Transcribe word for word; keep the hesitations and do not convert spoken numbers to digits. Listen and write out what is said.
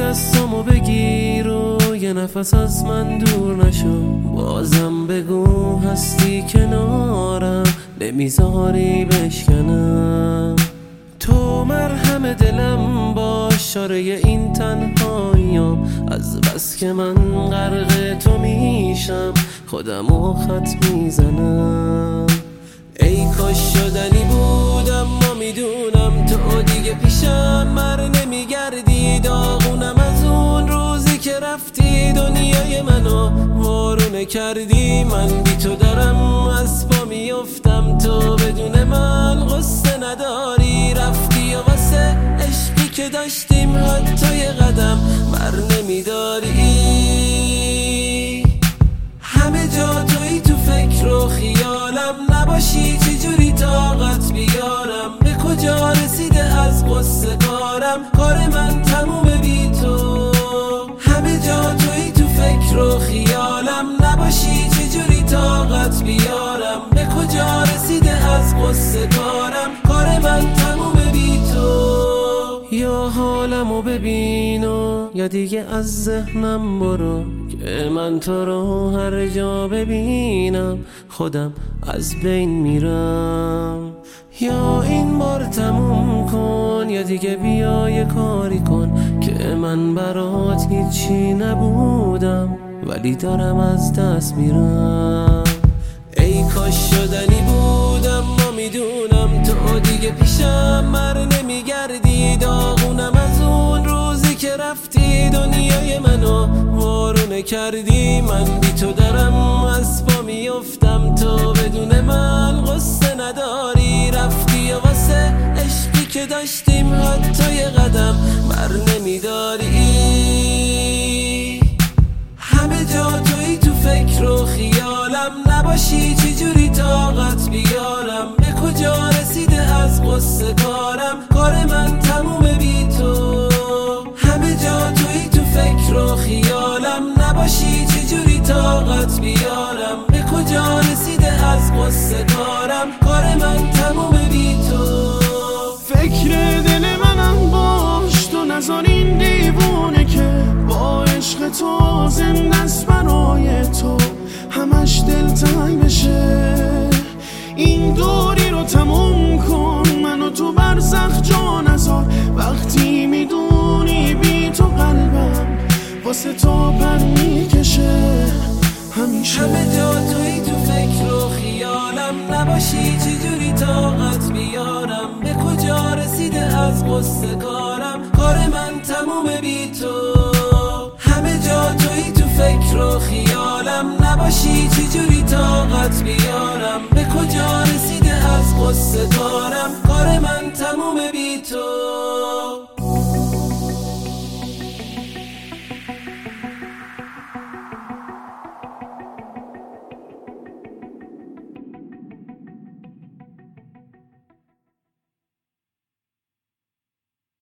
دستامو بگیر و یه نفس از من دور نشو. بازم بگو هستی کنارم، نمیذاری بشکنم. تو مرهم دلم باش، شاره این تنهاییام. از بس که من غرق تو میشم، خودمو خط میزنم. ای کاش شدنی بود اما میدونم تو دیگه پیشم مر نمیگردی. داغونم از اون روزی که رفتی، دنیای منو وارونه کردی. من بی تو دارم از پا میافتم، تو بدون من قصه نداری. رفتی و واسه عشقی که داشتیم حتی یه قدم بر نمیداری. همه جا توی تو فکر و خیالم، نباشی چجوری طاقت بیارم. به کجا رسیده از قصه کارم، کار من تمومه بی تو. همه جا توی تو فکر و خیالم، نباشی چجوری طاقت بیارم. به کجا رسیده از قصه کارم، کار من تمومه بی تو. یا حالمو ببین و یا دیگه از ذهنم برو، که من تو رو هر جا ببینم خودم از بین میرم. یا این بار تموم کن یا دیگه بیا یه کاری کن، که من برات هیچی نبودم ولی دارم از دست میرم. ای کاش شدنی بود اما میدونم تو دیگه پیشم مر نمیگردی. داغونم از اون روزی که رفتی، دنیای منو وارونه کردی. من بی تو دارم از پا میافتم، تو بدون من قصه نداری. رفتی و واسه عشقی که داشتیم حتی یه قدم بر نمیداری. همه جا توی تو فکر و خیالم، نباشی چجوری طاقت بیارم. به کجا رسیده از قصه کارم، کار من تمومه بی تو. همه جا توی تو فکر و خیالم، نباشی چجوری طاقت بیارم. به کجا رسیده از قصه کارم، کار من تمومه بی تو. فکر دل منم باش، تو نذار این دیوونه که با عشق تو زنده است برای تو همش دلتنگ بشه. این دوری رو تموم کن، منو تو برزخ جا نذار. وقتی میدونی بی تو قلبم واسه تو پر میکشه همیشه. همه جا توی تو فکر و خیالم، نباشی چجوری طاقت بیارم. به کجا رسیده از قصه کارم، کار من تمومه بی تو. همه جا توی تو فکر و خیالم، نباشی چجوری طاقت بیارم. به کجا رسیده از قصه کارم.